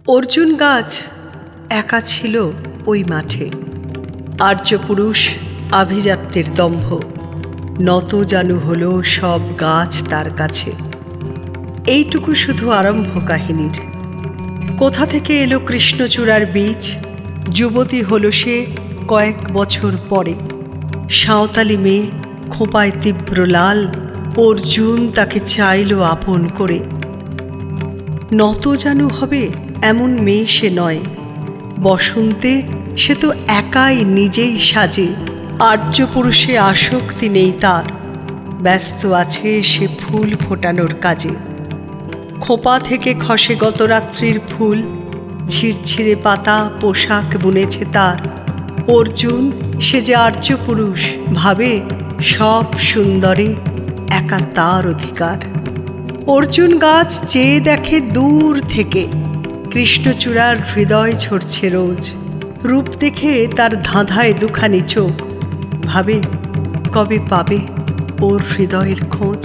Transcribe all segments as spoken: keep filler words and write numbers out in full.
অর্জুন গাছ একা ছিল ওই মাঠে। আর্যপুরুষ আভিজাত্যের দম্ভ, নত জানু হল সব গাছ তার কাছে। এইটুকু শুধু আরম্ভ কাহিনীর। কোথা থেকে এলো কৃষ্ণচূড়ার বীজ? যুবতী হল সে কয়েক বছর পরে। সাঁওতালি মেয়ে, খোঁপায় তীব্র লাল। অর্জুন তাকে চাইল আপন করে। নত জানু হবে এমন মেয়ে সে নয়। বসন্তে সে তো একাই নিজেই সাজে। আর্যপুরুষে আসক্তি নেই তার, ব্যস্ত আছে সে ফুল ফোটানোর কাজে। খোঁপা থেকে খসে গত রাত্রির ফুল, ছিঁড়ছিঁড়ে পাতা পোশাক বুনেছে তার। অর্জুন সে যে আর্যপুরুষ, ভাবে সব সুন্দরে একা তার অধিকার। অর্জুন গাছ চেয়ে দেখে দূর থেকে, কৃষ্ণচূড়ার হৃদয় ঝরছে রোজ। রূপ দেখে তার ধাঁধায় দুখানি চোখ, ভাবে কবে পাবে ওর হৃদয়ের খোঁজ।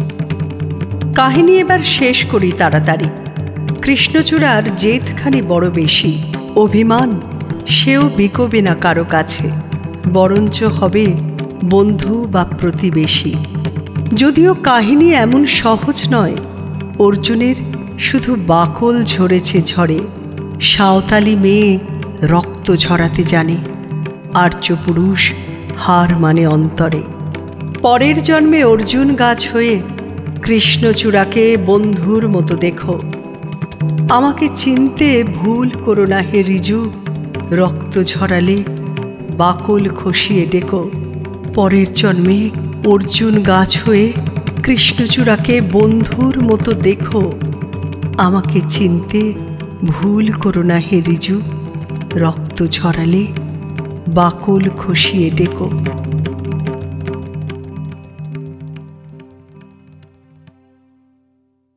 কাহিনী এবার শেষ করি তাড়াতাড়ি। কৃষ্ণচূড়ার জেদখানি বড় বেশি। অভিমান সেও বিকবে না কারো কাছে, বরঞ্চ হবে বন্ধু বা প্রতিবেশী। যদিও কাহিনী এমন সহজ নয়, অর্জুনের শুধু বাকল ঝরেছে ঝড়ে। সাঁওতালি মেয়ে রক্ত ঝরাতে জানে, আর্যপুরুষ হার মানে অন্তরে। পরের জন্মে অর্জুন গাছ হয়ে কৃষ্ণচূড়াকে বন্ধুর মতো দেখো। আমাকে চিনতে ভুল করো না হে রিজু, রক্ত ঝরালে বাকল খসিয়ে ডেকো। পরের জন্মে অর্জুন গাছ হয়ে কৃষ্ণচূড়াকে বন্ধুর মতো দেখো। আমাকে চিনতে ভুল করো না হে রিজু, রক্ত ঝরালে বাকল খসিয়ে ডেকো।